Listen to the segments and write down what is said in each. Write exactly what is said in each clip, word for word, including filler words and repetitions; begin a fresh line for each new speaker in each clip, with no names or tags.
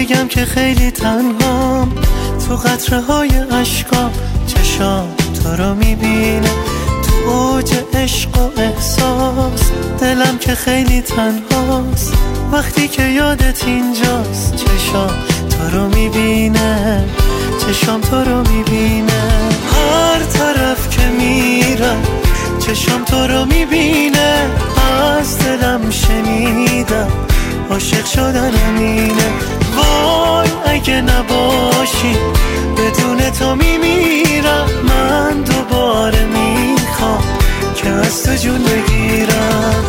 بگم که خیلی تنهام، تو قطره های اشکام چشام تو رو میبینه، تو اوج عشق و احساس دلم که خیلی تنهاست، وقتی که یادت اینجاست چشام تو رو میبینه، چشام تو رو میبینه. هر طرف که میرم چشام تو رو میبینه، از دلم شنیدم عاشق شدنم اینه. وای اگه نباشی بدون تو میمیرم، من دوباره میخوام که از تو جون بگیرم.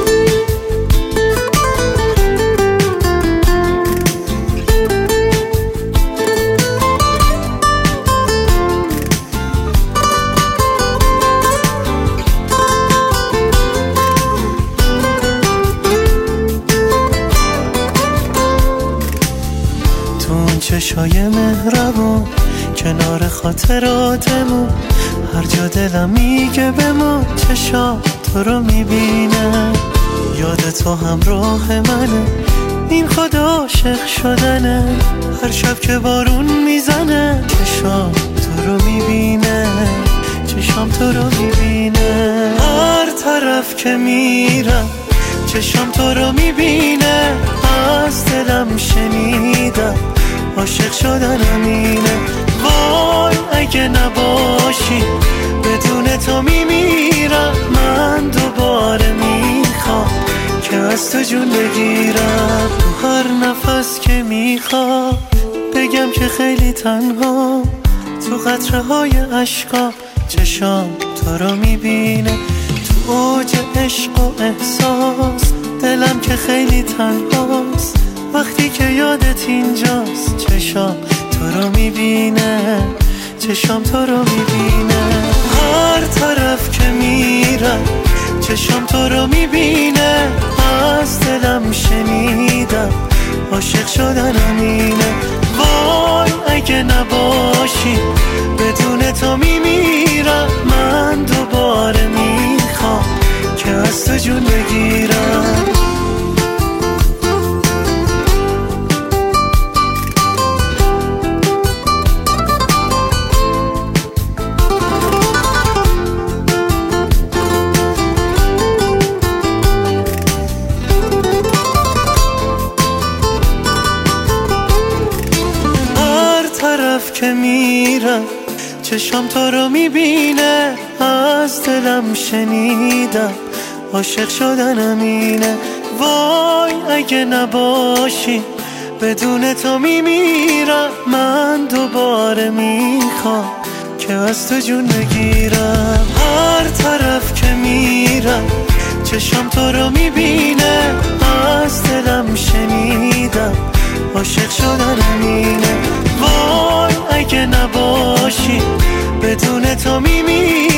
چشای مهربون کنار خاطراتمون، هر جا دلم میگه بمون چشام تو رو میبینه. یاد تو همراه منه، این خود عاشق شدنه، هر شب که بارون میزنه چشام تو رو میبینه، چشام تو رو میبینه. هر طرف که میرم چشام تو رو میبینه، از دلم شنیدم عاشق شدنم اینه. وای اگه نباشی بدون تو میمیرم، من دوباره میخوام که از تو جون بگیرم. تو هر نفس که میخوام بگم که خیلی تنها، تو قطره های اشکام چشام تو رو میبینه، تو اوج عشق و احساس دلم که خیلی تنهاست، وقتی که یادت اینجاست چشام تو رو میبینه، چشام تو رو میبینه. هر طرف که میرم چشام تو رو میبینه، از دلم شنیدم عاشق شدنم اینه. وای اگه نباشی بدون تو میمیرم، من دوباره میخوام که از تو جون بگیرم. که میرم چشام تو رو میبینه، از دلم شنیدم عاشق شدنم اینه. وای اگه نباشی بدون تو میمیرم، من دوباره میخوام که از تو جون بگیرم. هر طرف که میرم چشام تو رو میبینه، از دلم شنیدم عاشق شدنم اینه. وای اگه نباشی بدون تو میمیرم،